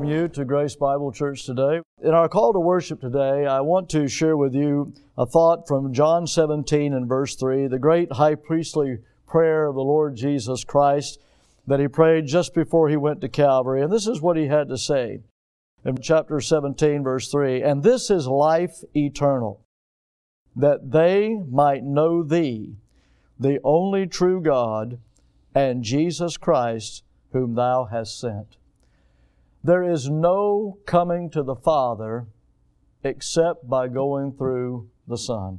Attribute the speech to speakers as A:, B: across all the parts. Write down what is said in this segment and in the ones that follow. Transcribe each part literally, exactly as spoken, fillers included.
A: welcome you to Grace Bible Church today. In our call to worship today, I want to share with you a thought from John seventeen and verse three, the great high priestly prayer of the Lord Jesus Christ that He prayed just before He went to Calvary. And this is what He had to say in chapter seventeen, verse three, "And this is life eternal, that they might know Thee, the only true God, and Jesus Christ, whom Thou hast sent." There is no coming to the Father except by going through the Son.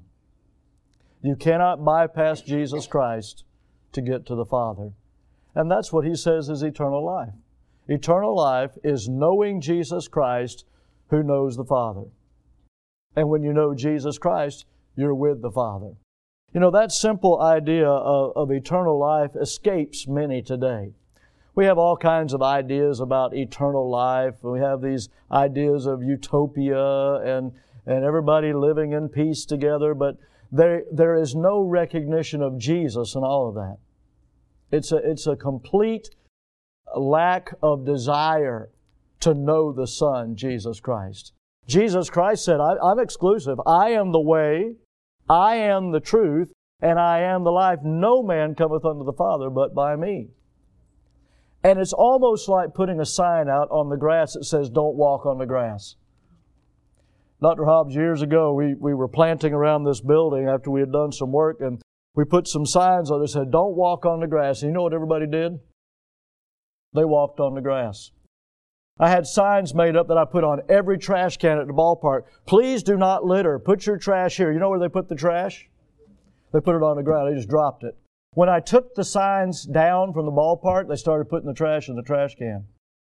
A: You cannot bypass Jesus Christ to get to the Father. And that's what He says is eternal life. Eternal life is knowing Jesus Christ who knows the Father. And when you know Jesus Christ, you're with the Father. You know, that simple idea of, of eternal life escapes many today. We have all kinds of ideas about eternal life. We have these ideas of utopia and, and everybody living in peace together, but there, there is no recognition of Jesus in all of that. It's a, it's a complete lack of desire to know the Son, Jesus Christ. Jesus Christ said, I, I'm exclusive. I am the way, I am the truth, and I am the life. No man cometh unto the Father but by me. And it's almost like putting a sign out on the grass that says, "Don't walk on the grass." Doctor Hobbs, years ago, we, we were planting around this building after we had done some work, and we put some signs on it that said, "Don't walk on the grass." And you know what everybody did? They walked on the grass. I had signs made up that I put on every trash can at the ballpark. "Please do not litter. Put your trash here." You know where they put the trash? They put it on the ground. They just dropped it. When I took the signs down from the ballpark, they started putting the trash in the trash can.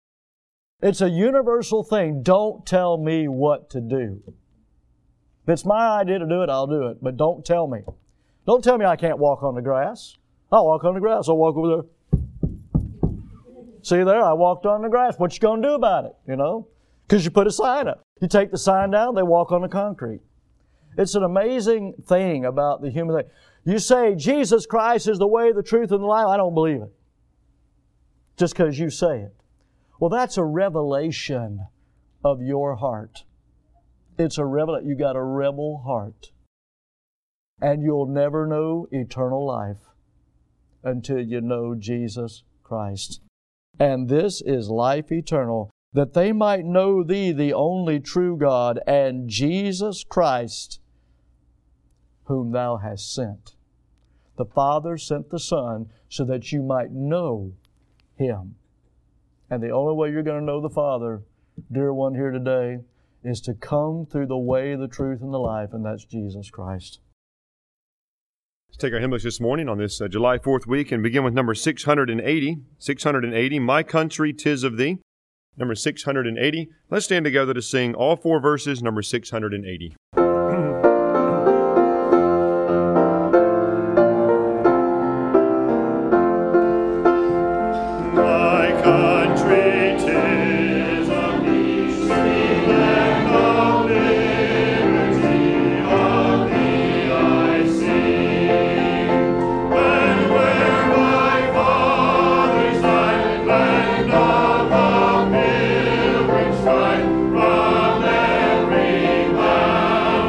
A: It's a universal thing. Don't tell me what to do. If it's my idea to do it, I'll do it. But don't tell me. Don't tell me I can't walk on the grass. I'll walk on the grass. I'll walk over there. See there, I walked on the grass. What you going to do about it, you know? Because you put a sign up. You take the sign down, they walk on the concrete. It's an amazing thing about the human thing. You say, Jesus Christ is the way, the truth, and the life. I don't believe it. Just because you say it. Well, that's a revelation of your heart. It's a revelation. You got a rebel heart. And you'll never know eternal life until you know Jesus Christ. And this is life eternal, that they might know Thee, the only true God, and Jesus Christ, whom Thou hast sent. The Father sent the Son so that you might know Him. And the only way you're going to know the Father, dear one here today, is to come through the way, the truth, and the life, and that's Jesus Christ.
B: Let's take our hymn books this morning on this uh, July fourth week and begin with number six hundred eighty. six hundred eighty, "My Country, 'Tis of Thee." Number six hundred eighty. Let's stand together to sing all four verses, number six hundred eighty.
C: From every land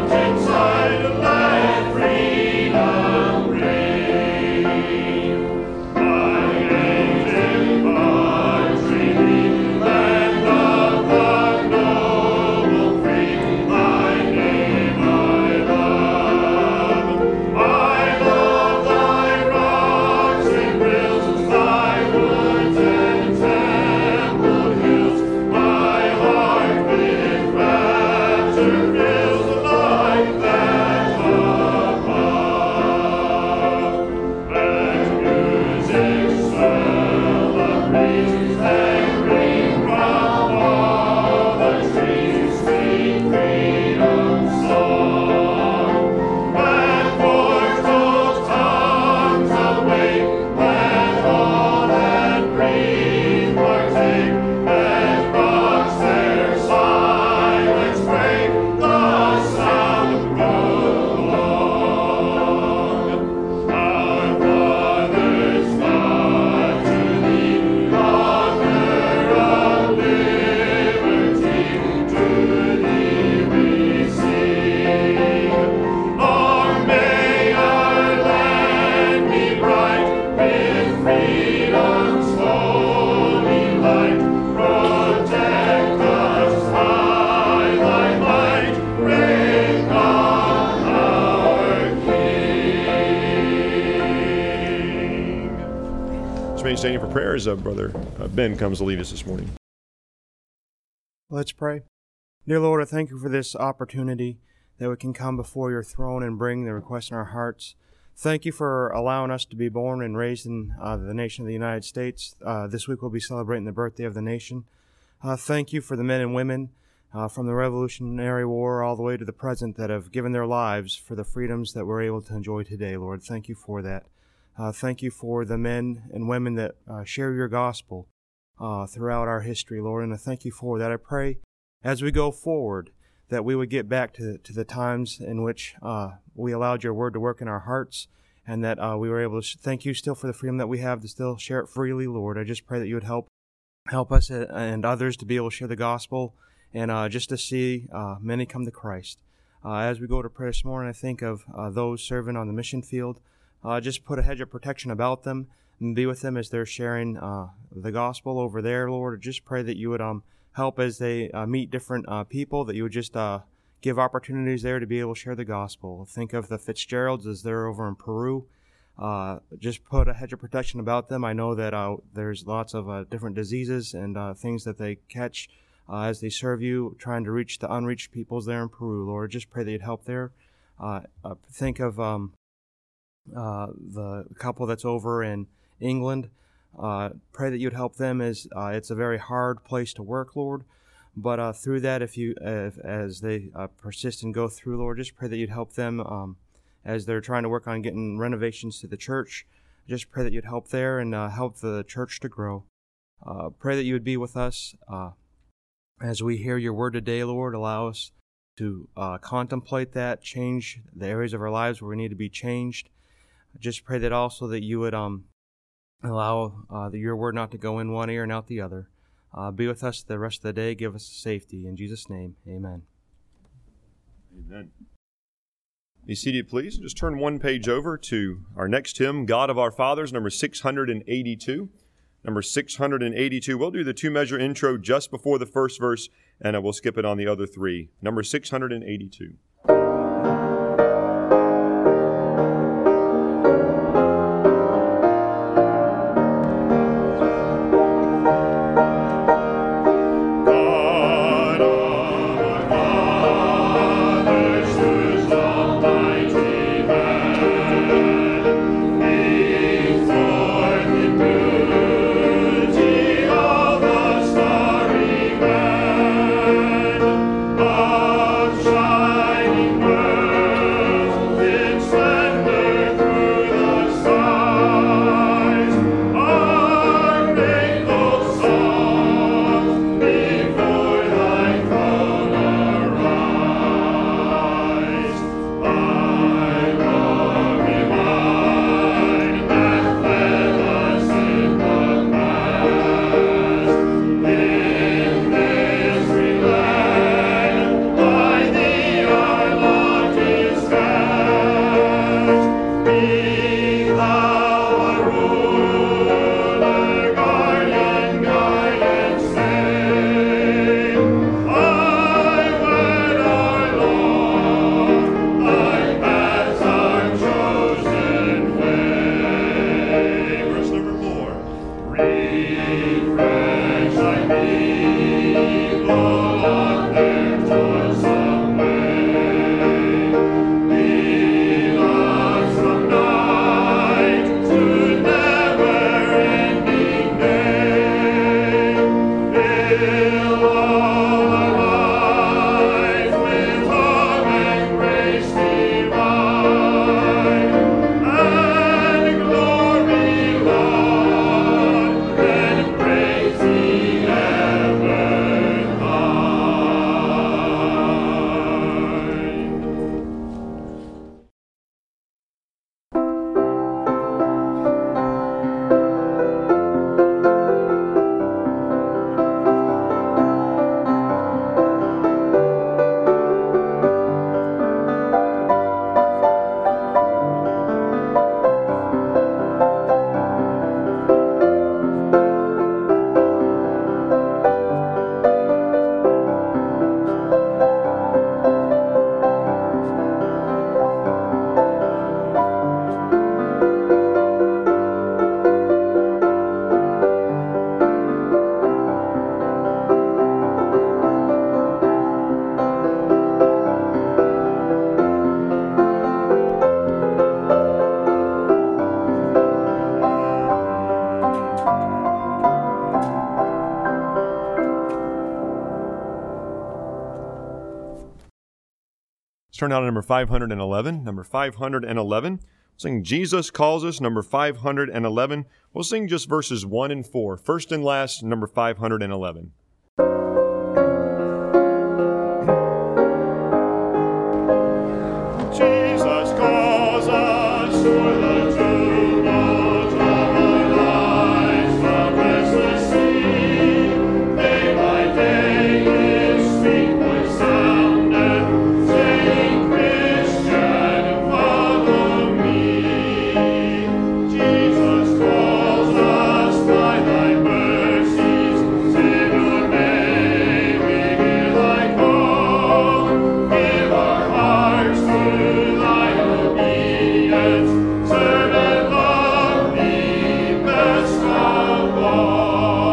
B: remain standing for prayer as uh, Brother uh, Ben comes to lead us this morning.
C: Let's pray. Dear Lord, I thank you for this opportunity that we can come before your throne and bring the requests in our hearts. Thank you for allowing us to be born and raised in uh, the nation of the United States. Uh, this week we'll be celebrating the birthday of the nation. Uh, thank you for the men and women uh, from the Revolutionary War all the way to the present that have given their lives for the freedoms that we're able to enjoy today, Lord. Thank you for that. Uh, thank you for the men and women that uh, share your gospel uh, throughout our history, Lord, and I thank you for that. I pray as we go forward that we would get back to, to the times in which uh, we allowed your word to work in our hearts, and that uh, we were able to thank you still for the freedom that we have to still share it freely, Lord. I just pray that you would help help us and others to be able to share the gospel and uh, just to see uh, many come to Christ. Uh, as we go to prayer this morning, I think of uh, those serving on the mission field. Uh, just put a hedge of protection about them and be with them as they're sharing uh, the gospel over there, Lord. I just pray that you would um, help as they uh, meet different uh, people, that you would just uh, give opportunities there to be able to share the gospel. Think of the Fitzgeralds as they're over in Peru. Uh, just put a hedge of protection about them. I know that uh, there's lots of uh, different diseases and uh, things that they catch uh, as they serve you, trying to reach the unreached peoples there in Peru, Lord. Just pray that you'd help there. Uh, uh, think of um, uh, the couple that's over in England. Uh, pray that you'd help them as uh, it's a very hard place to work, Lord. But uh, through that, if you, uh, if, as they uh, persist and go through, Lord, just pray that you'd help them um, as they're trying to work on getting renovations to the church. Just pray that you'd help there and uh, help the church to grow. Uh, pray that you would be with us uh, as we hear your word today, Lord. Allow us to uh, contemplate that, change the areas of our lives where we need to be changed. Just pray that also that you would um, allow uh, the, your word not to go in one ear and out the other. Uh, be with us the rest of the day. Give us safety. In Jesus' name, amen.
B: Amen. Be seated, please. Just turn one page over to our next hymn, God of Our Fathers, number six hundred eighty-two. Number six hundred eighty-two. We'll do the two-measure intro just before the first verse, and we'll skip it on the other three. Number six hundred eighty-two.
D: Shine
B: Let's turn now to number five hundred eleven. Number five hundred eleven. We'll sing Jesus Calls Us, number five hundred eleven. We'll sing just verses one and four. First and last, number five hundred eleven. Jesus calls us to the tumult of our lives, the restless sea. Day by day His sweet voice sounded, saying, Christian, follow me. Jesus calls us by Thy mercies, Savior, may we hear Thy call. Give our hearts to Thy obedience, serve and love Thee best of all.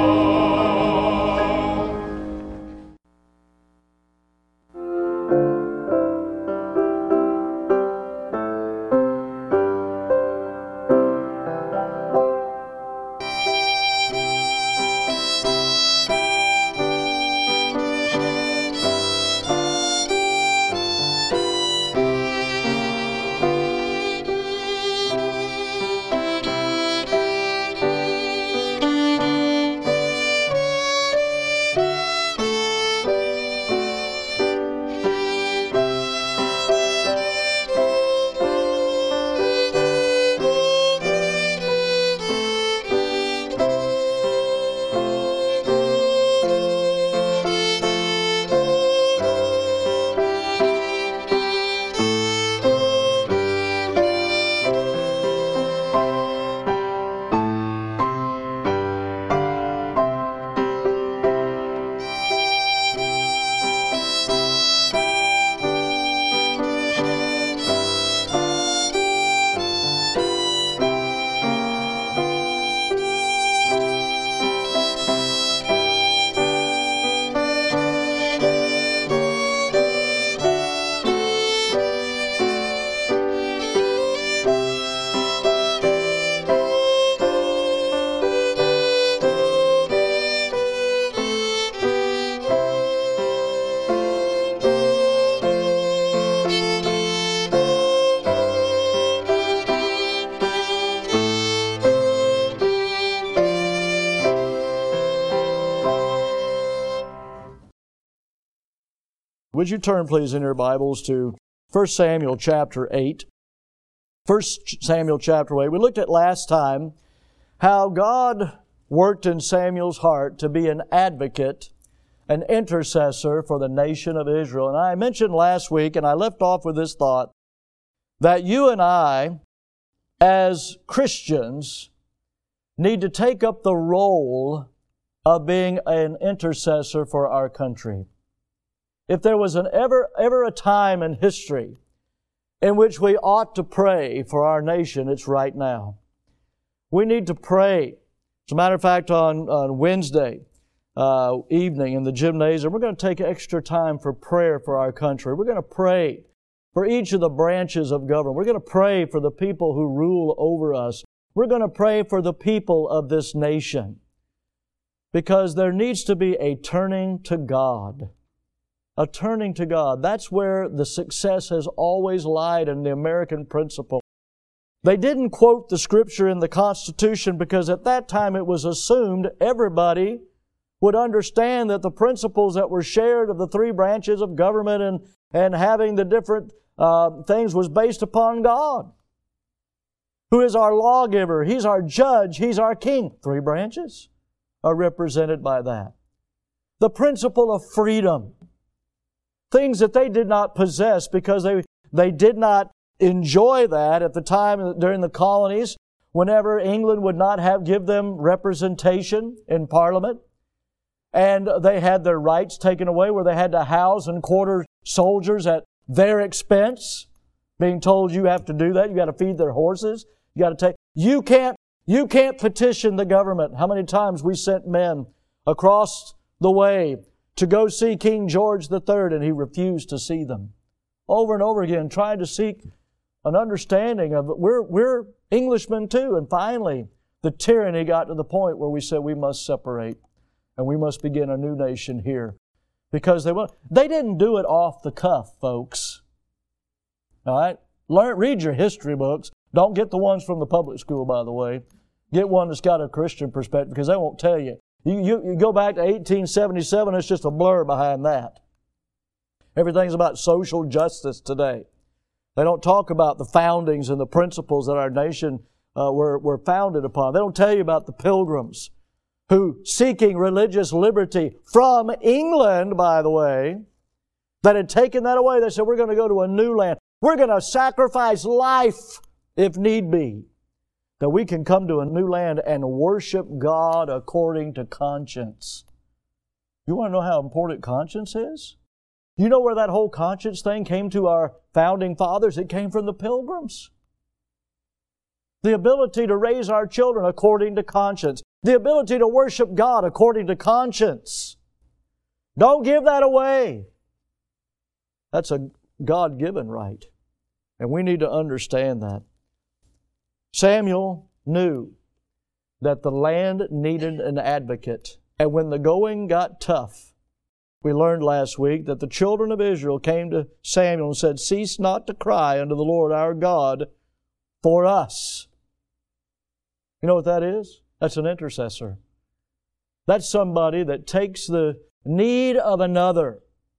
A: Would you turn, please, in your Bibles to First Samuel chapter eight. First Samuel chapter eight. We looked at last time how God worked in Samuel's heart to be an advocate, an intercessor for the nation of Israel. And I mentioned last week, and I left off with this thought, that you and I, as Christians, need to take up the role of being an intercessor for our country. If there was an ever, ever a time in history in which we ought to pray for our nation, it's right now. We need to pray. As a matter of fact, on, on Wednesday uh, evening in the gymnasium, we're going to take extra time for prayer for our country. We're going to pray for each of the branches of government. We're going to pray for the people who rule over us. We're going to pray for the people of this nation, because there needs to be a turning to God. A turning to God. That's where the success has always lied in the American principle. They didn't quote the Scripture in the Constitution because at that time it was assumed everybody would understand that the principles that were shared of the three branches of government and, and having the different uh, things was based upon God, who is our lawgiver. He's our judge. He's our king. Three branches are represented by that. The principle of freedom. Things that they did not possess because they, they did not enjoy that at the time during the colonies, whenever England would not have give them representation in Parliament. And they had their rights taken away, where they had to house and quarter soldiers at their expense, being told you have to do that. You got to feed their horses. You got to take. You can't. You can't petition the government. How many times we sent men across the way to go see King George the Third, and he refused to see them. Over and over again, trying to seek an understanding of it. We're, we're Englishmen too. And finally, the tyranny got to the point where we said we must separate and we must begin a new nation here. Because they, they didn't do it off the cuff, folks. All right? Learn, read your history books. Don't get the ones from the public school, by the way. Get one that's got a Christian perspective, because they won't tell you. You, you, you go back to eighteen seventy-seven, it's just a blur behind that. Everything's about social justice today. They don't talk about the foundings and the principles that our nation uh, were, were founded upon. They don't tell you about the Pilgrims who, seeking religious liberty from England, by the way, that had taken that away. They said, we're going to go to a new land. We're going to sacrifice life, if need be, that we can come to a new land and worship God according to conscience. You want to know how important conscience is? You know where that whole conscience thing came to our founding fathers? It came from the Pilgrims. The ability to raise our children according to conscience. The ability to worship God according to conscience. Don't give that away. That's a God-given right. And we need to understand that. Samuel knew that the land needed an advocate. And when the going got tough, we learned last week that the children of Israel came to Samuel and said, cease not to cry unto the Lord our God for us. You know what that is? That's an intercessor. That's somebody that takes the need of another,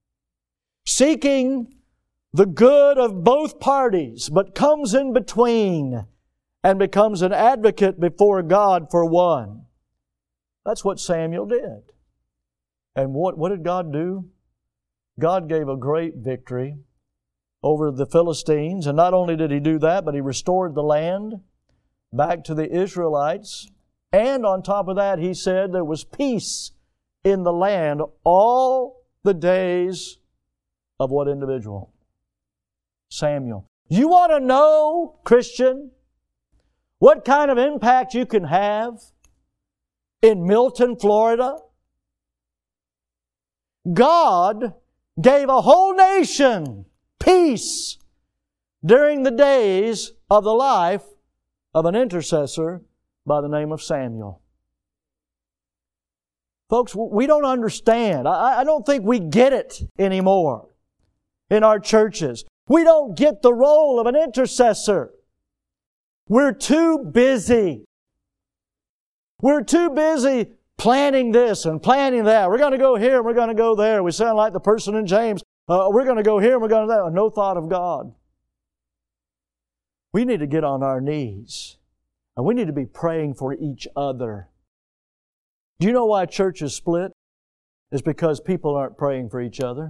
A: seeking the good of both parties, but comes in between and becomes an advocate before God for one. That's what Samuel did. And what, what did God do? God gave a great victory over the Philistines. And not only did He do that, but He restored the land back to the Israelites. And on top of that, He said there was peace in the land all the days of what individual? Samuel. You want to know, Christian, what kind of impact you can have in Milton, Florida? God gave a whole nation peace during the days of the life of an intercessor by the name of Samuel. Folks, we don't understand. I, I don't think we get it anymore in our churches. We don't get the role of an intercessor. We're too busy. We're too busy planning this and planning that. We're going to go here and we're going to go there. We sound like the person in James. Uh, we're going to go here and we're going to there. No thought of God. We need to get on our knees. And we need to be praying for each other. Do you know why church is split? It's because people aren't praying for each other.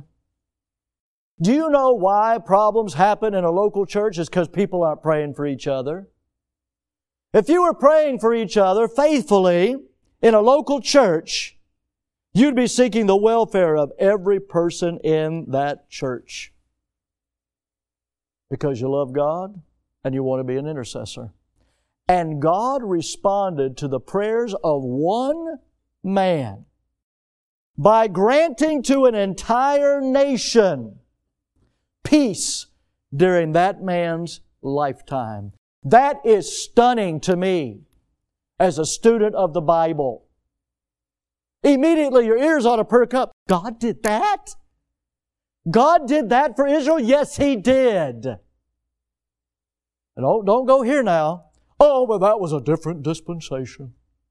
A: Do you know why problems happen in a local church? It's because people aren't praying for each other. If you were praying for each other faithfully in a local church, you'd be seeking the welfare of every person in that church. Because you love God and you want to be an intercessor. And God responded to the prayers of one man by granting to an entire nation peace during that man's lifetime. That is stunning to me as a student of the Bible. Immediately your ears ought to perk up. God did that? God did that for Israel? Yes, He did. And don't, don't go here now. Oh, but that was a different dispensation.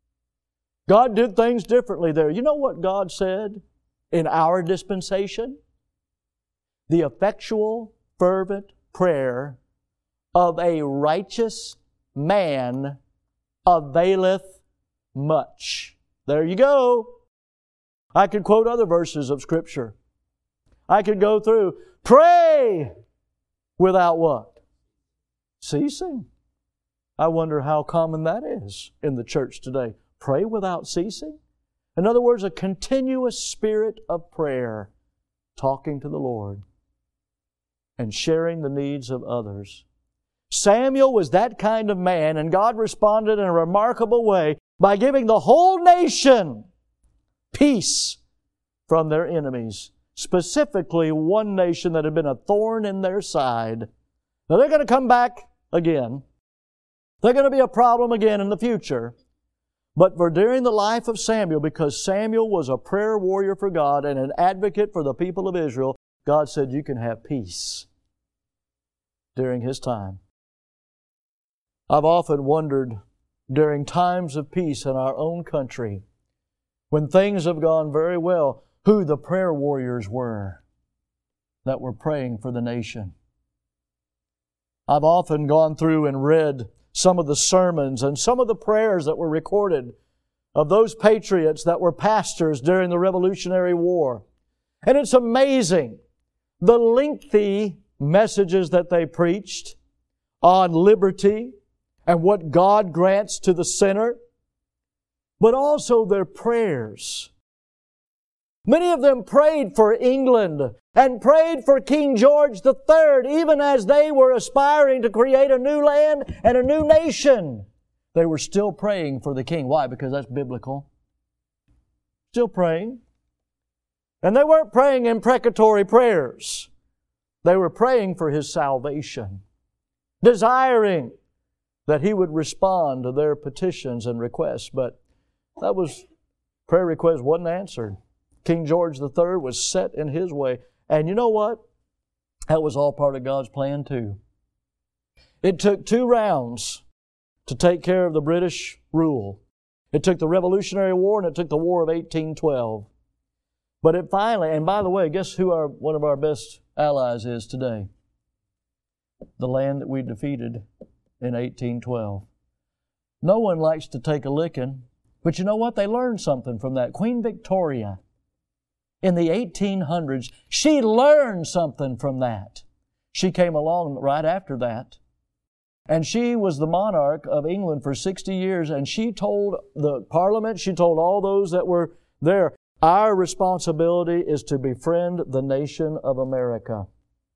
A: God did things differently there. You know what God said in our dispensation? The effectual, fervent prayer of a righteous man availeth much. There you go. I could quote other verses of Scripture. I could go through, pray without what? Ceasing. I wonder how common that is in the church today. Pray without ceasing. In other words, a continuous spirit of prayer, talking to the Lord and sharing the needs of others. Samuel was that kind of man, and God responded in a remarkable way by giving the whole nation peace from their enemies, specifically one nation that had been a thorn in their side. Now they're going to come back again. They're going to be a problem again in the future. But for during the life of Samuel, because Samuel was a prayer warrior for God and an advocate for the people of Israel, God said, you can have peace. during his time. I've often wondered during times of peace in our own country, when things have gone very well, who the prayer warriors were that were praying for the nation. I've often gone through and read some of the sermons and some of the prayers that were recorded of those patriots that were pastors during the Revolutionary War. And it's amazing the lengthy messages that they preached on liberty and what God grants to the sinner, but also their prayers. Many of them prayed for England and prayed for King George the Third, even as they were aspiring to create a new land and a new nation. They were still praying for the king. Why? Because that's biblical. Still praying. And they weren't praying imprecatory prayers. They were praying for his salvation, desiring that he would respond to their petitions and requests. But that was, prayer request wasn't answered. King George the Third was set in his way. And you know what? That was all part of God's plan too. It took two rounds to take care of the British rule. It took the Revolutionary War and it took the War of eighteen twelve. But it finally, and by the way, guess who our one of our best allies is today? The land that we defeated in eighteen twelve. No one likes to take a licking, but you know what? They learned something from that. Queen Victoria, in the eighteen hundreds, she learned something from that. She came along right after that. And she was the monarch of England for sixty years, and she told the Parliament, she told all those that were there, our responsibility is to befriend the nation of America.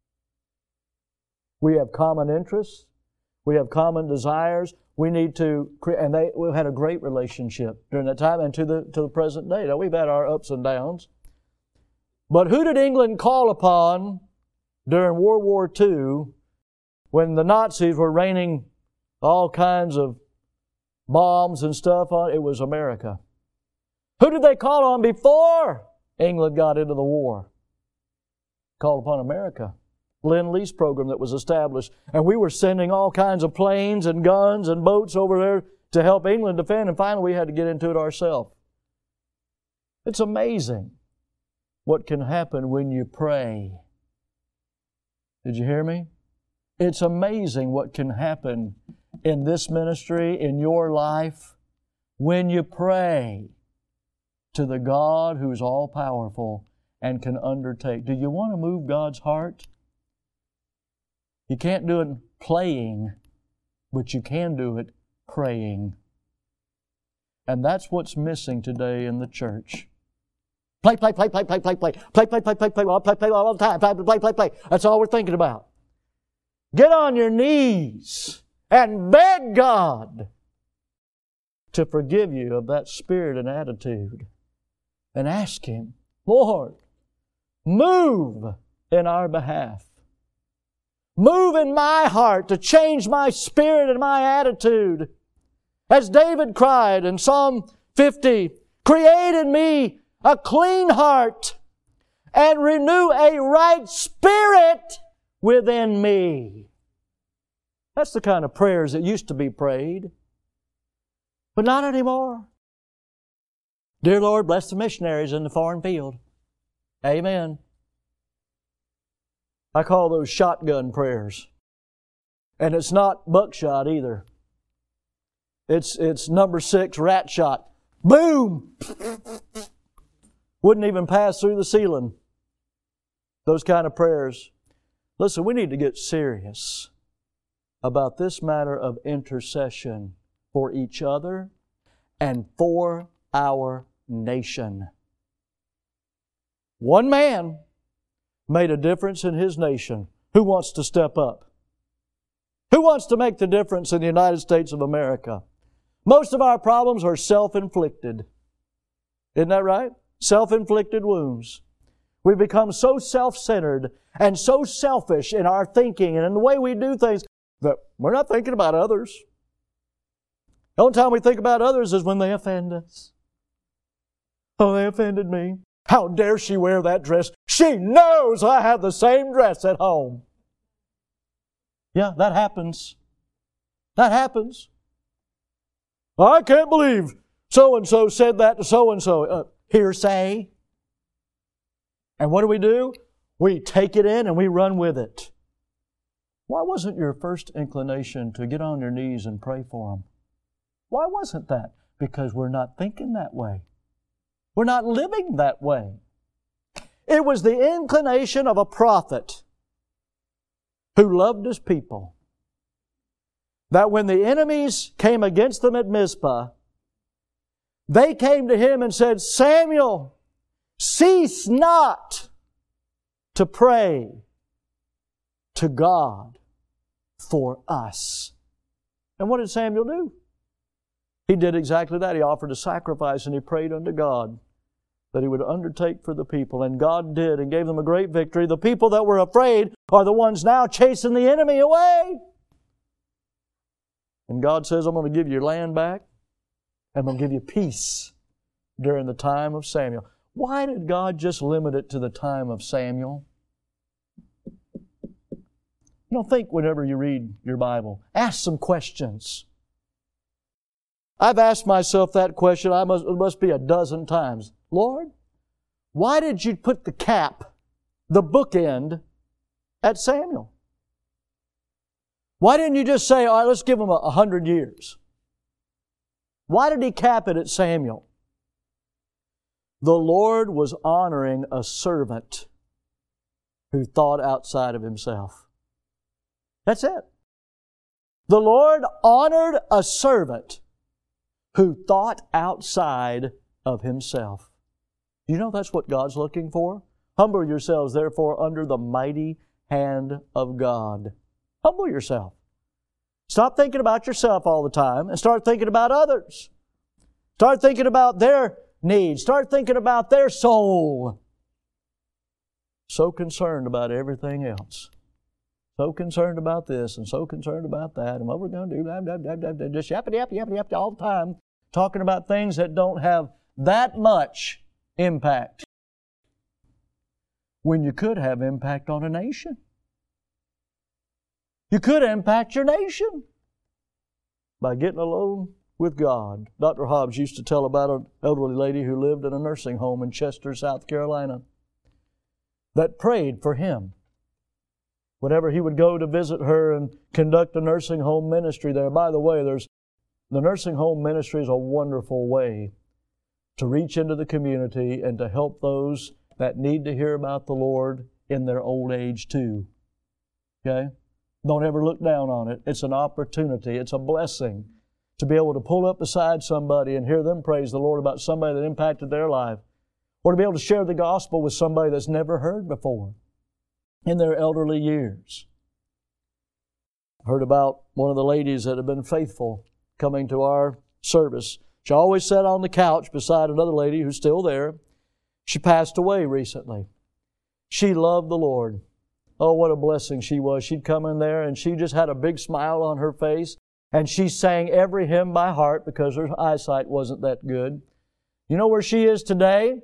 A: We have common interests. We have common desires. We need to create, and they we had a great relationship during that time and to the to the present day. Now, we've had our ups and downs. But who did England call upon during World War Two when the Nazis were raining all kinds of bombs and stuff on? It was America. Who did they call on before England got into the war? Called upon America. Lend-Lease program that was established. And we were sending all kinds of planes and guns and boats over there to help England defend, and finally we had to get into it ourselves. It's amazing what can happen when you pray. Did you hear me? It's amazing what can happen in this ministry, in your life, when you pray to the God who's all-powerful and can undertake. Do you want to move God's heart? You can't do it playing, but you can do it praying. And that's what's missing today in the church. Play, play, play, play, play, play, play. Play, play, play, play, play, play, play, play all the time. Play, play, play, play. That's all we're thinking about. Get on your knees and beg God to forgive you of that spirit and attitude. And ask Him, Lord, move in our behalf. Move in my heart to change my spirit and my attitude. As David cried in Psalm fifty, create in me a clean heart and renew a right spirit within me. That's the kind of prayers that used to be prayed, but not anymore. Dear Lord, bless the missionaries in the foreign field. Amen. I call those shotgun prayers. And it's not buckshot either. It's, it's number six rat shot. Boom! Wouldn't even pass through the ceiling. Those kind of prayers. Listen, we need to get serious about this matter of intercession for each other and for our nation. One man made a difference in his nation. Who wants to step up? Who wants to make the difference in the United States of America? Most of our problems are self-inflicted. Isn't that right? Self-inflicted wounds. We've become so self-centered and so selfish in our thinking and in the way we do things that we're not thinking about others. The only time we think about others is when they offend us. Oh, they offended me. How dare she wear that dress? She knows I have the same dress at home. Yeah, that happens. That happens. I can't believe so-and-so said that to so-and-so. Uh, hearsay. And what do we do? We take it in and we run with it. Why wasn't your first inclination to get on your knees and pray for them? Why wasn't that? Because we're not thinking that way. We're not living that way. It was the inclination of a prophet who loved his people, that when the enemies came against them at Mizpah, they came to him and said, Samuel, cease not to pray to God for us. And what did Samuel do? He did exactly that. He offered a sacrifice and he prayed unto God that he would undertake for the people. And God did and gave them a great victory. The people that were afraid are the ones now chasing the enemy away. And God says, I'm going to give your land back and I'm going to give you peace during the time of Samuel. Why did God just limit it to the time of Samuel? You know, think whenever you read your Bible. Ask some questions. I've asked myself that question, I must, it must be a dozen times. Lord, why did you put the cap, the bookend, at Samuel? Why didn't you just say, all right, let's give him a, a hundred years? Why did He cap it at Samuel? The Lord was honoring a servant who thought outside of himself. That's it. The Lord honored a servant who thought outside of himself. Do you know that's what God's looking for? Humble yourselves, therefore, under the mighty hand of God. Humble yourself. Stop thinking about yourself all the time and start thinking about others. Start thinking about their needs. Start thinking about their soul. So concerned about everything else. So concerned about this and so concerned about that and what we're going to do. Blah, blah, blah, blah, blah, just yappity, yappity, yappity, yappity all the time. Talking about things that don't have that much impact. When you could have impact on a nation. You could impact your nation by getting alone with God. Doctor Hobbs used to tell about an elderly lady who lived in a nursing home in Chester, South Carolina, that prayed for him. Whenever he would go to visit her and conduct a nursing home ministry there. By the way, there's the nursing home ministry is a wonderful way to reach into the community and to help those that need to hear about the Lord in their old age too. Okay? Don't ever look down on it. It's an opportunity. It's a blessing to be able to pull up beside somebody and hear them praise the Lord about somebody that impacted their life. Or to be able to share the gospel with somebody that's never heard before in their elderly years. I heard about one of the ladies that had been faithful coming to our service. She always sat on the couch beside another lady who's still there. She passed away recently. She loved the Lord. Oh, what a blessing she was. She'd come in there and she just had a big smile on her face and she sang every hymn by heart because her eyesight wasn't that good. You know where she is today?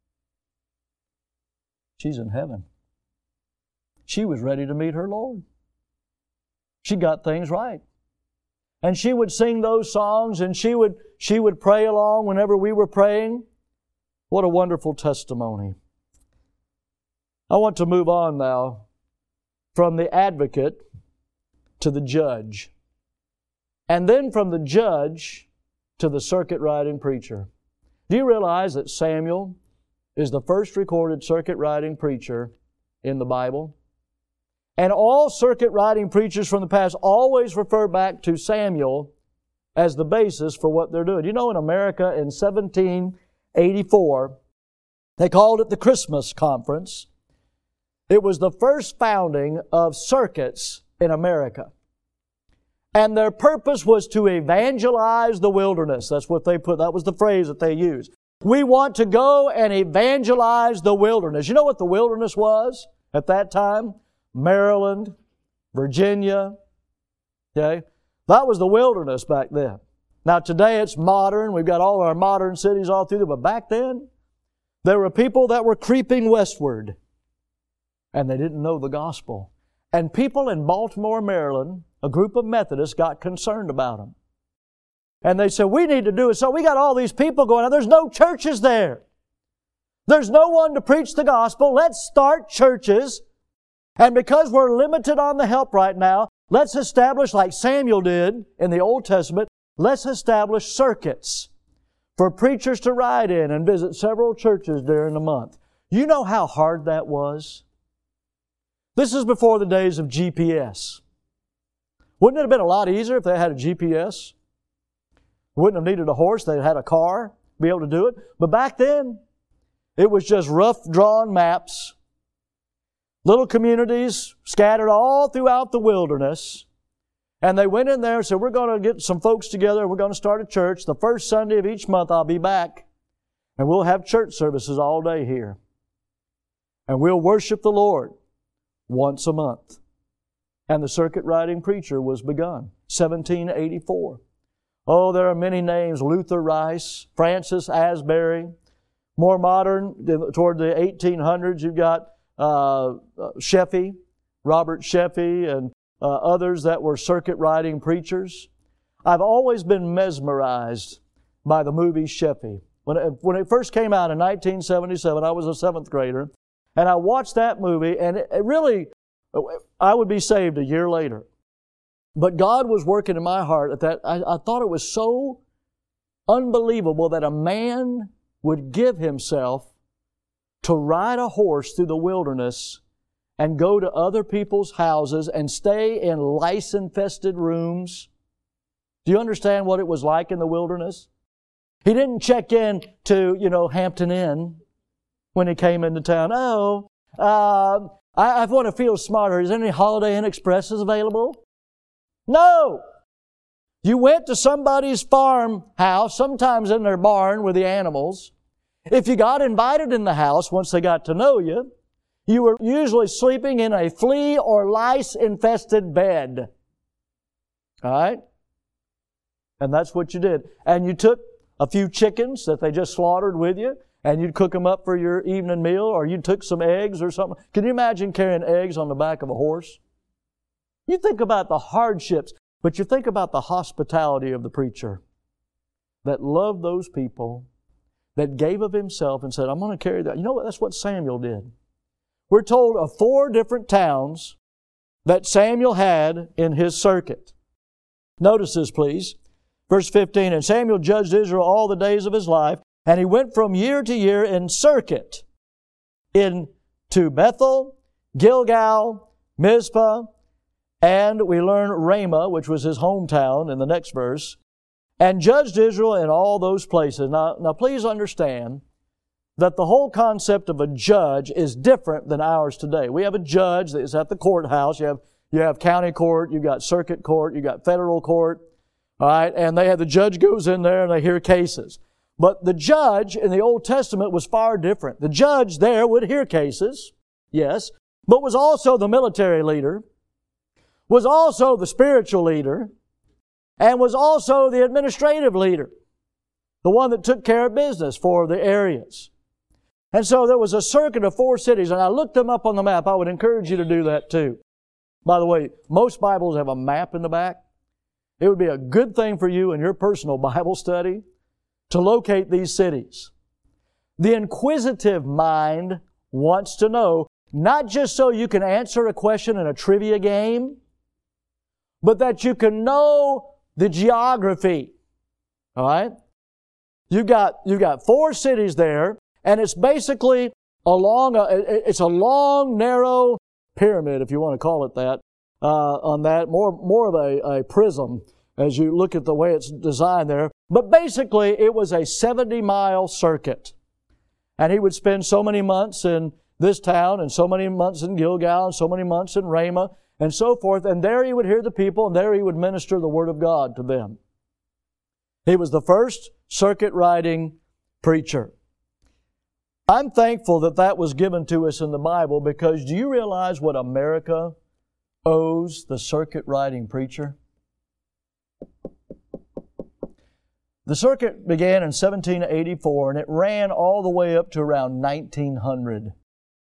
A: She's in heaven. She was ready to meet her Lord. She got things right. And she would sing those songs and she would, she would pray along whenever we were praying. What a wonderful testimony. I want to move on now from the advocate to the judge. And then from the judge to the circuit riding preacher. Do you realize that Samuel is the first recorded circuit riding preacher in the Bible? And all circuit riding preachers from the past always refer back to Samuel as the basis for what they're doing. You know, in America in seventeen eighty-four, they called it the Christmas Conference. It was the first founding of circuits in America. And their purpose was to evangelize the wilderness. That's what they put, that was the phrase that they used. We want to go and evangelize the wilderness. You know what the wilderness was at that time? Maryland, Virginia, okay? That was the wilderness back then. Now today it's modern. We've got all our modern cities all through there. But back then, there were people that were creeping westward. And they didn't know the gospel. And people in Baltimore, Maryland, a group of Methodists got concerned about them. And they said, we need to do it. So we got all these people going out. There's no churches there. There's no one to preach the gospel. Let's start churches. And because we're limited on the help right now, let's establish, like Samuel did in the Old Testament, let's establish circuits for preachers to ride in and visit several churches during the month. You know how hard that was? This is before the days of G P S. Wouldn't it have been a lot easier if they had a G P S? Wouldn't have needed a horse. They'd had a car to be able to do it. But back then, it was just rough drawn maps. Little communities scattered all throughout the wilderness. And they went in there and said, we're going to get some folks together and we're going to start a church. The first Sunday of each month I'll be back. And we'll have church services all day here. And we'll worship the Lord once a month. And the circuit riding preacher was begun. seventeen eighty-four. Oh, there are many names. Luther Rice, Francis Asbury. More modern, toward the eighteen hundreds, you've got uh, Sheffey, Robert Sheffey, and uh, others that were circuit riding preachers. I've always been mesmerized by the movie Sheffey. When it, when it first came out in nineteen seventy-seven, I was a seventh grader, and I watched that movie, and it, it really, I would be saved a year later. But God was working in my heart at that. I, I thought it was so unbelievable that a man would give himself to ride a horse through the wilderness and go to other people's houses and stay in lice-infested rooms. Do you understand what it was like in the wilderness? He didn't check in to, you know, Hampton Inn when he came into town. Oh, uh, I, I want to feel smarter. Is there any Holiday Inn Expresses available? No! You went to somebody's farmhouse, sometimes in their barn with the animals. If you got invited in the house once they got to know you, you were usually sleeping in a flea or lice-infested bed. All right? And that's what you did. And you took a few chickens that they just slaughtered with you, and you'd cook them up for your evening meal, or you took some eggs or something. Can you imagine carrying eggs on the back of a horse? You think about the hardships, but you think about the hospitality of the preacher that loved those people, that gave of himself and said, I'm going to carry that. You know what? That's what Samuel did. We're told of four different towns that Samuel had in his circuit. Notice this, please. Verse fifteen, and Samuel judged Israel all the days of his life, and he went from year to year in circuit into Bethel, Gilgal, Mizpah, and we learn Ramah, which was his hometown in the next verse, and judged Israel in all those places. Now, now please understand that the whole concept of a judge is different than ours today. We have a judge that is at the courthouse. You have, you have county court, you've got circuit court, you've got federal court, all right, and they have the judge goes in there and they hear cases. But the judge in the Old Testament was far different. The judge there would hear cases, yes, but was also the military leader, was also the spiritual leader, and was also the administrative leader, the one that took care of business for the areas. And so there was a circuit of four cities, and I looked them up on the map. I would encourage you to do that too. By the way, most Bibles have a map in the back. It would be a good thing for you in your personal Bible study to locate these cities. The inquisitive mind wants to know, not just so you can answer a question in a trivia game, but that you can know the geography. All right? You've got, you've got four cities there, and it's basically along a, it's a long, narrow pyramid, if you want to call it that, uh, on that, more, more of a, a prism as you look at the way it's designed there. But basically, it was a seventy-mile circuit. And he would spend so many months in this town, and so many months in Gilgal, and so many months in Ramah, and so forth. And there he would hear the people, and there he would minister the Word of God to them. He was the first circuit-riding preacher. I'm thankful that that was given to us in the Bible, because do you realize what America owes the circuit-riding preacher? The circuit began in seventeen eighty-four, and it ran all the way up to around nineteen hundred.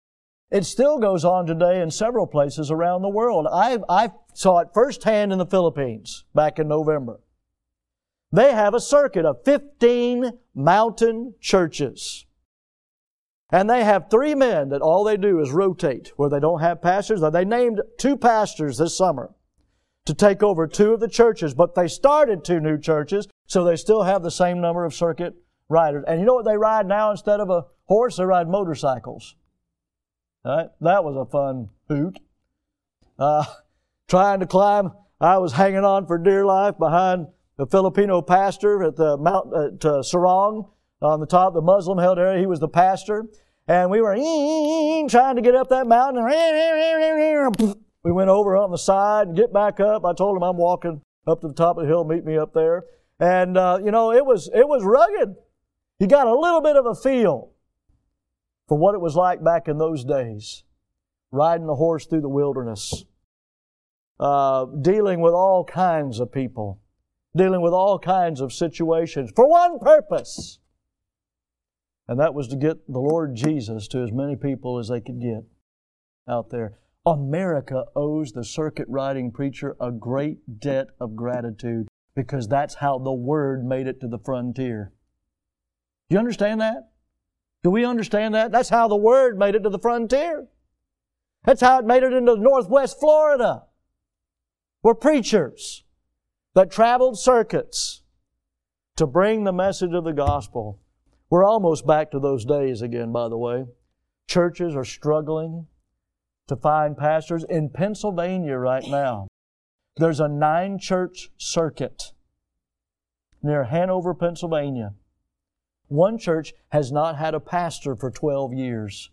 A: It still goes on today in several places around the world. I, I saw it firsthand in the Philippines back in November. They have a circuit of fifteen mountain churches. And they have three men that all they do is rotate, where they don't have pastors. They named two pastors this summer to take over two of the churches, but they started two new churches, so they still have the same number of circuit riders. And you know what they ride now instead of a horse? They ride motorcycles. All right? That was a fun hoot. Uh, trying to climb, I was hanging on for dear life behind the Filipino pastor at the Mount at uh, Sarong on the top, the Muslim-held area. He was the pastor. And we were trying to get up that mountain. We went over on the side and get back up. I told him I'm walking up to the top of the hill. Meet me up there. And, uh, you know, it was it was rugged. You got a little bit of a feel for what it was like back in those days. Riding a horse through the wilderness. Uh, dealing with all kinds of people. Dealing with all kinds of situations. For one purpose. And that was to get the Lord Jesus to as many people as they could get out there. America owes the circuit riding preacher a great debt of gratitude because that's how the Word made it to the frontier. Do you understand that? Do we understand that? That's how the Word made it to the frontier. That's how it made it into Northwest Florida. Were preachers that traveled circuits to bring the message of the gospel. We're almost back to those days again, by the way. Churches are struggling to find pastors. In Pennsylvania right now, there's a nine-church circuit near Hanover, Pennsylvania. One church has not had a pastor for twelve years.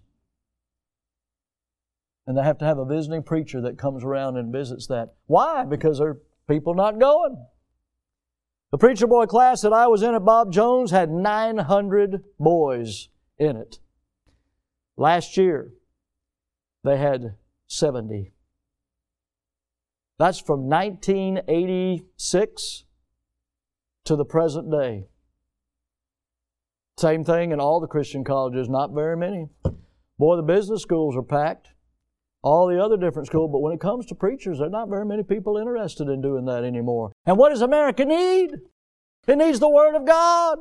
A: And they have to have a visiting preacher that comes around and visits that. Why? Because there are people not going. The preacher boy class that I was in at Bob Jones had nine hundred boys in it. Last year, they had seventy. That's from nineteen eighty-six to the present day. Same thing in all the Christian colleges, not very many. Boy, the business schools are packed. All the other different schools, but when it comes to preachers, there are not very many people interested in doing that anymore. And what does America need? It needs the Word of God.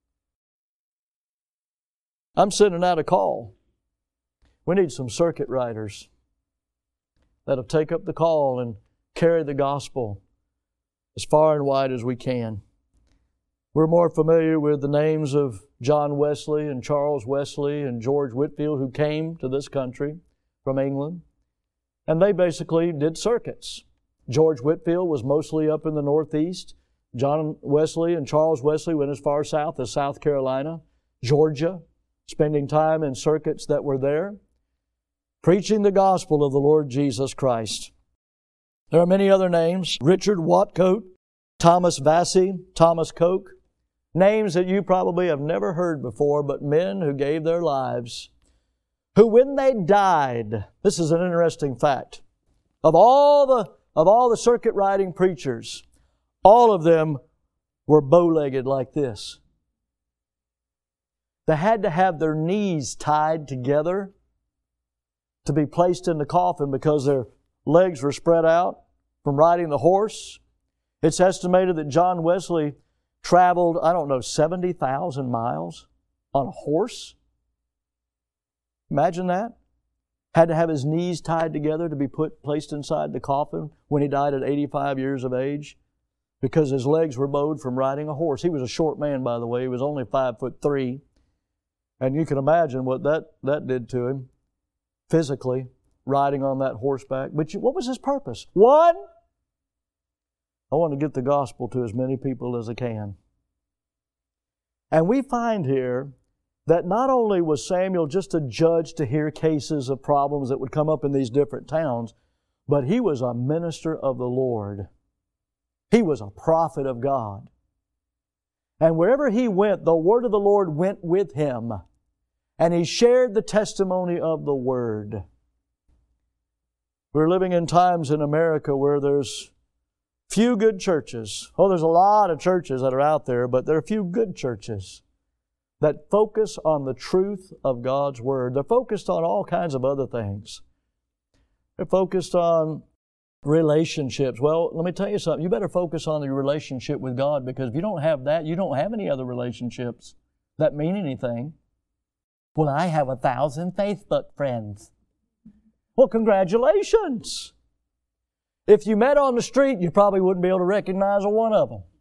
A: I'm sending out a call. We need some circuit riders that'll take up the call and carry the gospel as far and wide as we can. We're more familiar with the names of John Wesley and Charles Wesley and George Whitefield, who came to this country from England. And they basically did circuits. George Whitefield was mostly up in the Northeast. John Wesley and Charles Wesley went as far south as South Carolina, Georgia, spending time in circuits that were there, preaching the gospel of the Lord Jesus Christ. There are many other names. Richard Watcoat, Thomas Vassey, Thomas Coke. Names that you probably have never heard before, but men who gave their lives, who when they died, this is an interesting fact, of all the, of all the circuit riding preachers, all of them were bow-legged like this. They had to have their knees tied together to be placed in the coffin because their legs were spread out from riding the horse. It's estimated that John Wesley traveled, I don't know, seventy thousand miles on a horse. Imagine that. Had to have his knees tied together to be put placed inside the coffin when he died at eighty-five years of age because his legs were bowed from riding a horse. He was a short man, by the way. He was only five foot three. And you can imagine what that, that did to him physically, riding on that horseback. But you, what was his purpose? One, I want to get the gospel to as many people as I can. And we find here that not only was Samuel just a judge to hear cases of problems that would come up in these different towns, but he was a minister of the Lord. He was a prophet of God. And wherever he went, the word of the Lord went with him. And he shared the testimony of the Word. We're living in times in America where there's few good churches. Oh, there's a lot of churches that are out there, but there are few good churches. that focus on the truth of God's Word. They're focused on all kinds of other things. They're focused on relationships. Well, let me tell you something. You better focus on your relationship with God, because if you don't have that, you don't have any other relationships that mean anything. Well, I have a thousand Facebook friends. Well, congratulations. If you met on the street, you probably wouldn't be able to recognize one of them.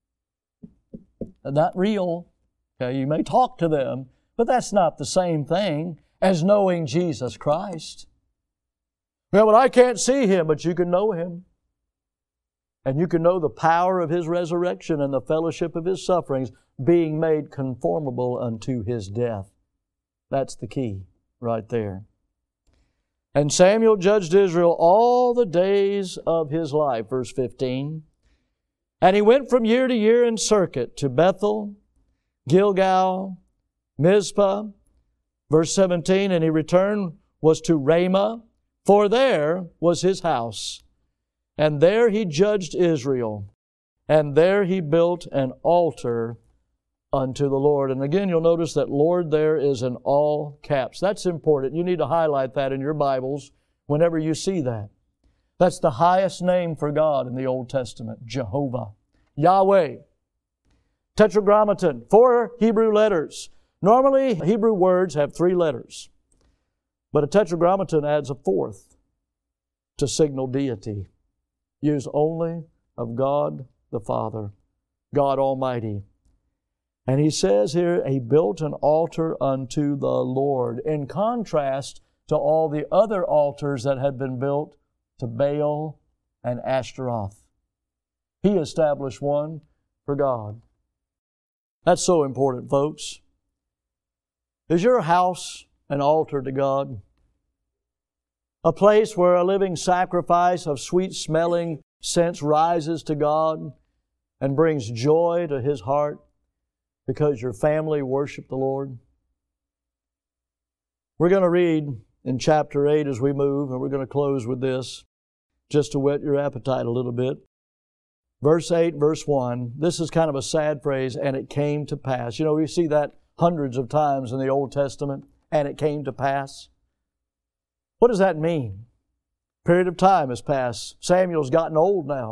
A: They're not real. Okay, you may talk to them, but that's not the same thing as knowing Jesus Christ. Well, but I can't see Him, but you can know Him. And you can know the power of His resurrection and the fellowship of His sufferings, being made conformable unto His death. That's the key right there. And Samuel judged Israel all the days of his life, verse fifteen. And he went from year to year in circuit to Bethel, Gilgal, Mizpah. Verse seventeen, and he returned was to Ramah, for there was his house. And there he judged Israel. And there he built an altar unto the Lord. And again, you'll notice that Lord there is in all caps. That's important. You need to highlight that in your Bibles whenever you see that. That's the highest name for God in the Old Testament, Jehovah. Yahweh. Tetragrammaton, four Hebrew letters. Normally, Hebrew words have three letters, but a tetragrammaton adds a fourth to signal deity, used only of God the Father, God Almighty. And he says here, he built an altar unto the Lord, in contrast to all the other altars that had been built to Baal and Ashtaroth. He established one for God. That's so important, folks. Is your house an altar to God? A place where a living sacrifice of sweet-smelling scents rises to God and brings joy to His heart because your family worship the Lord? We're going to read in chapter eight as we move, and we're going to close with this just to whet your appetite a little bit. Verse eight, verse one, this is kind of a sad phrase, and it came to pass. You know, we see that hundreds of times in the Old Testament, and it came to pass. What does that mean? A period of time has passed. Samuel's gotten old now.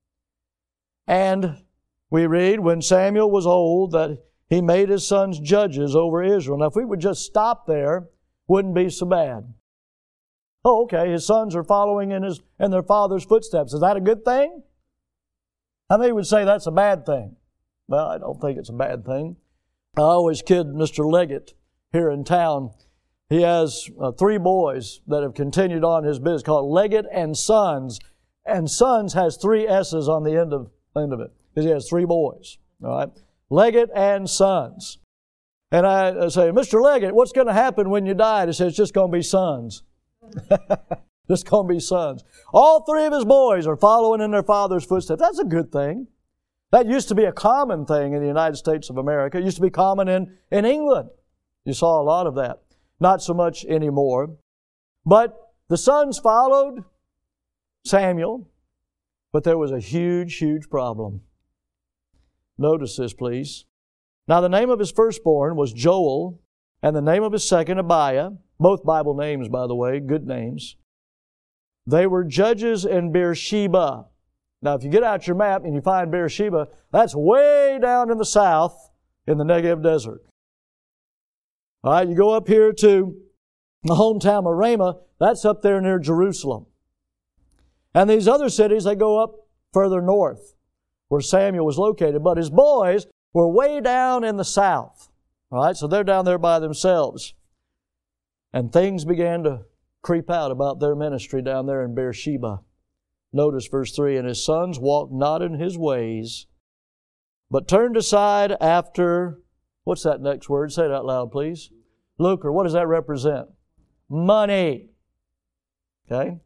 A: And we read, when Samuel was old, that he made his sons judges over Israel. Now, if we would just stop there, wouldn't be so bad. Oh, okay, his sons are following in his in their father's footsteps. Is that a good thing? How many would say that's a bad thing? Well, I don't think it's a bad thing. I always kid Mister Leggett here in town. He has uh, three boys that have continued on his business called Leggett and Sons. And Sons has three S's on the end of, end of it because he has three boys. All right, Leggett and Sons. And I say, Mister Leggett, what's going to happen when you die? He says, it's just going to be sons. Just going to be sons. All three of his boys are following in their father's footsteps. That's a good thing. That used to be a common thing in the United States of America. It used to be common in, in England. You saw a lot of that. Not so much anymore. But the sons followed Samuel, but there was a huge, huge problem. Notice this, please. Now the name of his firstborn was Joel, and the name of his second Abiah. Both Bible names, by the way, good names. They were judges in Beersheba. Now, if you get out your map and you find Beersheba, that's way down in the south in the Negev Desert. All right, you go up here to the hometown of Ramah, that's up there near Jerusalem. And these other cities, they go up further north where Samuel was located. But his boys were way down in the south. All right, so they're down there by themselves. And things began to creep out about their ministry down there in Beersheba. Notice verse three, and his sons walked not in his ways, but turned aside after, what's that next word? Say it out loud, please. Lucre. What does that represent? Money. Okay?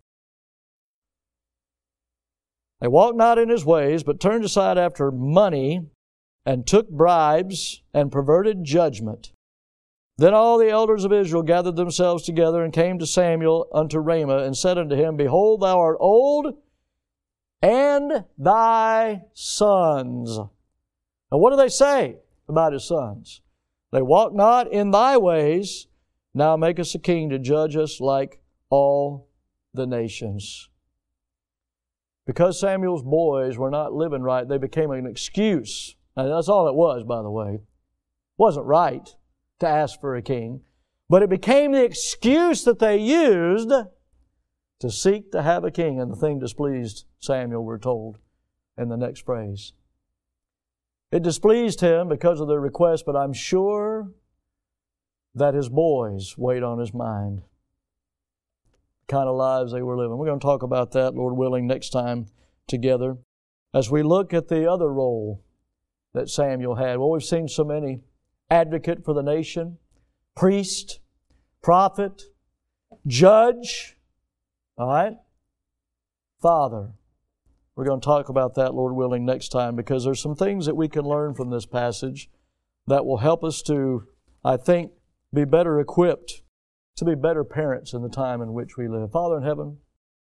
A: They walked not in his ways, but turned aside after money, and took bribes, and perverted judgment. Then all the elders of Israel gathered themselves together, and came to Samuel unto Ramah, and said unto him, Behold, thou art old, and thy sons. Now what do they say about his sons? They walk not in thy ways. Now make us a king to judge us like all the nations. Because Samuel's boys were not living right, they became an excuse. And that's all it was, by the way. It wasn't right to ask for a king. But it became the excuse that they used to seek to have a king. And the thing displeased Samuel, we're told in the next phrase. It displeased him because of their request, but I'm sure that his boys weighed on his mind. The kind of lives they were living. We're going to talk about that, Lord willing, next time together. As we look at the other role that Samuel had. Well, we've seen so many. Advocate for the nation, priest, prophet, judge, all right? Father. We're going to talk about that, Lord willing, next time, because there's some things that we can learn from this passage that will help us to, I think, be better equipped to be better parents in the time in which we live. Father in heaven,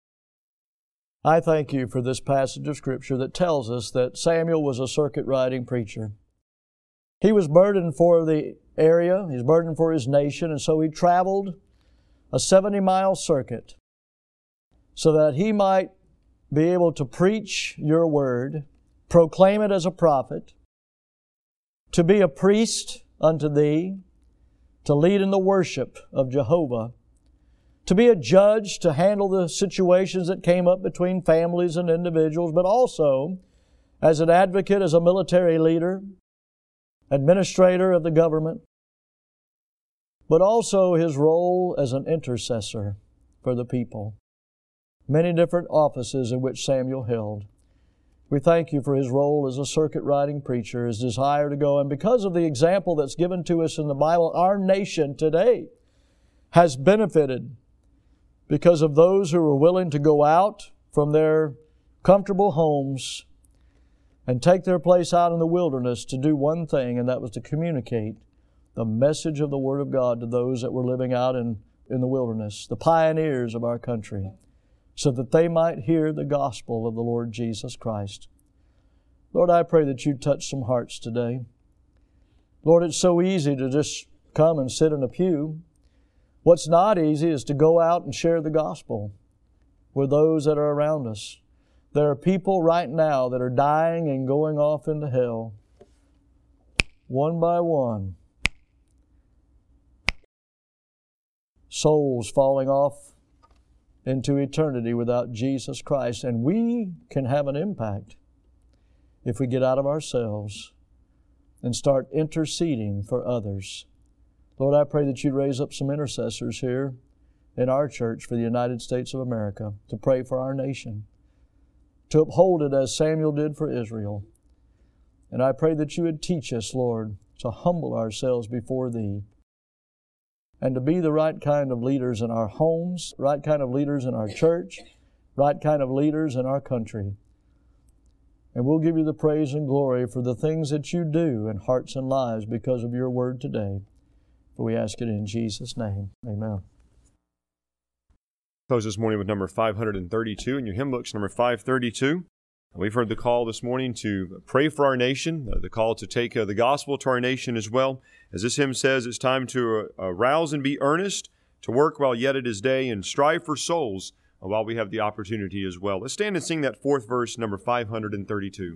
A: I thank you for this passage of Scripture that tells us that Samuel was a circuit-riding preacher. He was burdened for the area, he was burdened for his nation, and so he traveled a seventy-mile circuit so that he might be able to preach your word, proclaim it as a prophet, to be a priest unto thee, to lead in the worship of Jehovah, to be a judge, to handle the situations that came up between families and individuals, but also as an advocate, as a military leader, administrator of the government, but also his role as an intercessor for the people. Many different offices in which Samuel held. We thank you for his role as a circuit-riding preacher, his desire to go. And because of the example that's given to us in the Bible, our nation today has benefited because of those who were willing to go out from their comfortable homes and take their place out in the wilderness to do one thing, and that was to communicate the message of the Word of God to those that were living out in, in the wilderness, the pioneers of our country, so that they might hear the gospel of the Lord Jesus Christ. Lord, I pray that you touch some hearts today. Lord, it's so easy to just come and sit in a pew. What's not easy is to go out and share the gospel with those that are around us. There are people right now that are dying and going off into hell, one by one. Souls falling off into eternity without Jesus Christ. And we can have an impact if we get out of ourselves and start interceding for others. Lord, I pray that you'd raise up some intercessors here in our church for the United States of America to pray for our nation, to uphold it as Samuel did for Israel. And I pray that you would teach us, Lord, to humble ourselves before Thee and to be the right kind of leaders in our homes, right kind of leaders in our church, right kind of leaders in our country. And we'll give you the praise and glory for the things that you do in hearts and lives because of your word today. For we ask it in Jesus' name. Amen.
B: Close this morning with number five hundred thirty-two in your hymn books, number five thirty-two. We've heard the call this morning to pray for our nation, uh, the call to take uh, the gospel to our nation as well. As this hymn says, it's time to uh, arouse and be earnest, to work while yet it is day, and strive for souls uh, while we have the opportunity as well. Let's stand and sing that fourth verse, number five hundred thirty-two.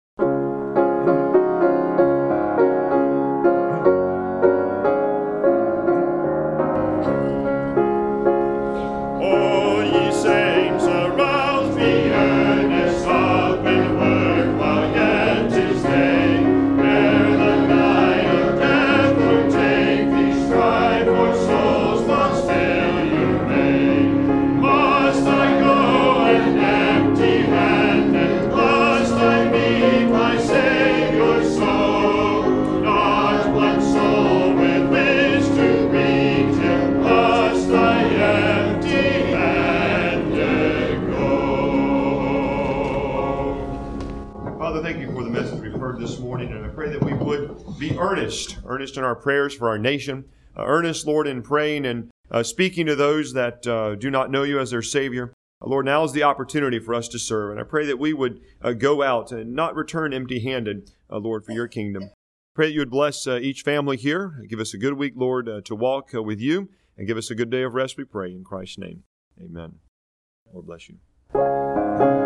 B: Be earnest, earnest in our prayers for our nation, uh, earnest, Lord, in praying and uh, speaking to those that uh, do not know you as their Savior. Uh, Lord, now is the opportunity for us to serve, and I pray that we would uh, go out and not return empty-handed, uh, Lord, for your kingdom. Pray that you would bless uh, each family here. Give us a good week, Lord, uh, to walk uh, with you, and give us a good day of rest, we pray, in Christ's name. Amen. Lord bless you.